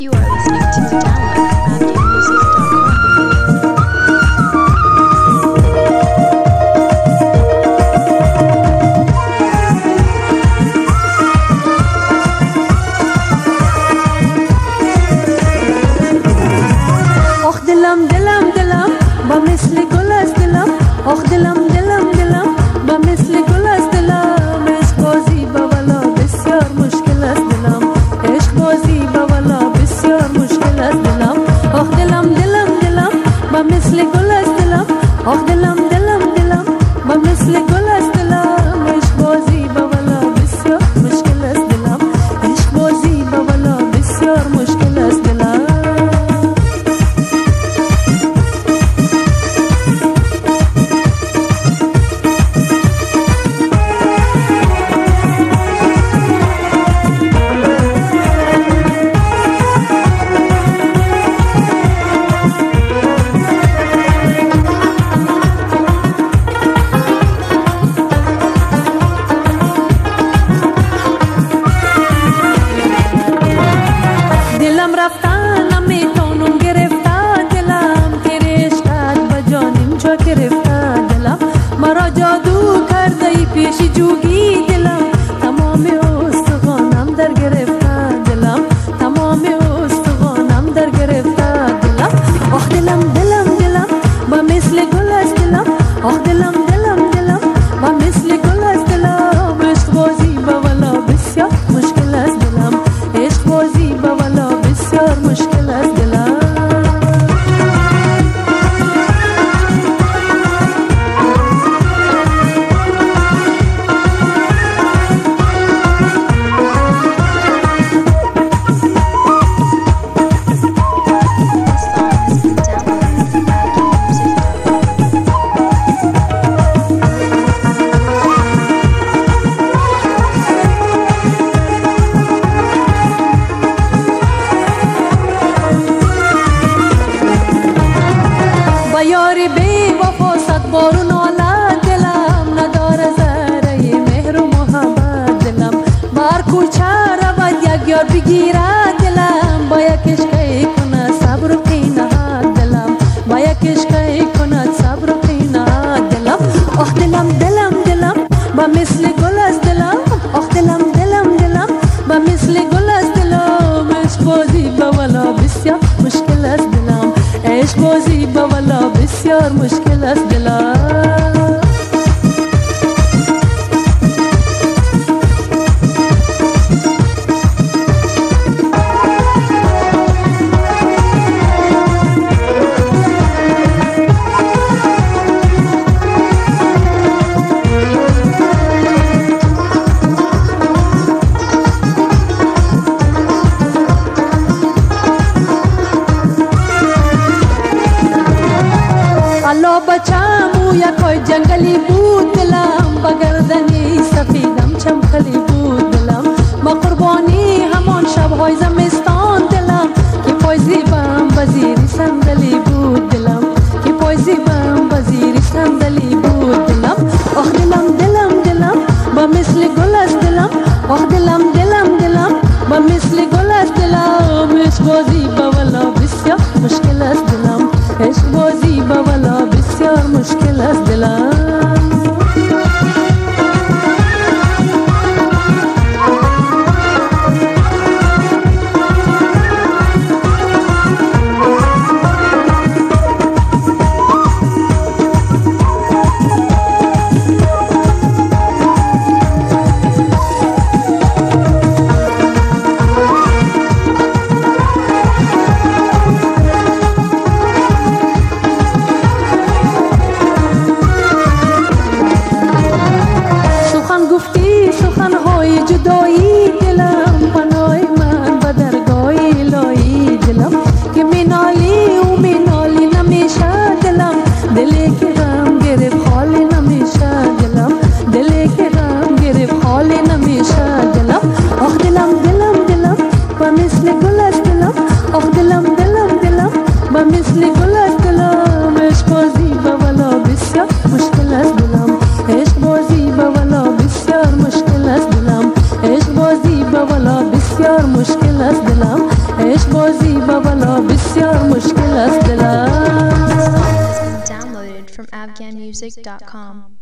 You are listening to the download from AbdiMusic.com. آخ دلم دلم دلم با مثل گل از دلم. آخ دلم دلم دلم با مثل گل از دلم. عشق بازی با والا بسیار مشکل است دلم. عشق بازی با والا بسیار مشکل است دلم. آخ دلم دلم دلم با مثل گل از دلم. آخ دلم دلم دلم با مثل گل از دلم. عشق بازی با والا بسیار مشکل است دلم. عشق بازی با والا بسیار مشکل است دلم. دلم رفتن نمیتونم گرفتن دلم. تیره عشقت با جانم جا گرفتن دلم. مرا جادو کرده ای پیش جوگی دلم. تمام استخوانم در گرفتن دلم. تمام استخوانم در گرفتن دلم. آخ دلم دلم دلم با مثل گل است دلم. آخ دلم دلم دلم با مثل گل است دلم. عشق بازی با والا بسیار مشکل است دلم. عشق بازی با والا بسیار مشکل است دلم. با یاری بی وفا صد بارو ناله دلم. نداره ذره مهر و محبت دلم. بر کوچه رود یک یار بگیرد دلم. با یک عشقی کند صبر و قینت دلم. با یک عشقی کند صبر و قینت دلم. آخ دلم دلم دلم با مثل گل است دلم. آخ دلم دلم دلم با مثل گل است دلم. عشق بازی با والا بسیار مشکل است دلم. عشق بازی با والا بسیار مشکل است دلم. الله بچم یکای جنگلی بود دلم. با گردنی سفیدم چمخلی بود دلم. ما قربانی همان شبهای زمستان دلم. که پای زیبم وزیری صندلی بود دلم. که پای زیبم وزیری صندلی بود دلم. آخ دلم دلم دلم با مثل گل است دلم. آخ دلم دلم دلم با مثل گل است دلم. عشق بازی با والا بسیار مشکل است دلم. عشق بازی با والا بسیار مشکل است دلم. زیبا بلا بسیار مشکل است دلم. Downloaded from afghanmusic.com.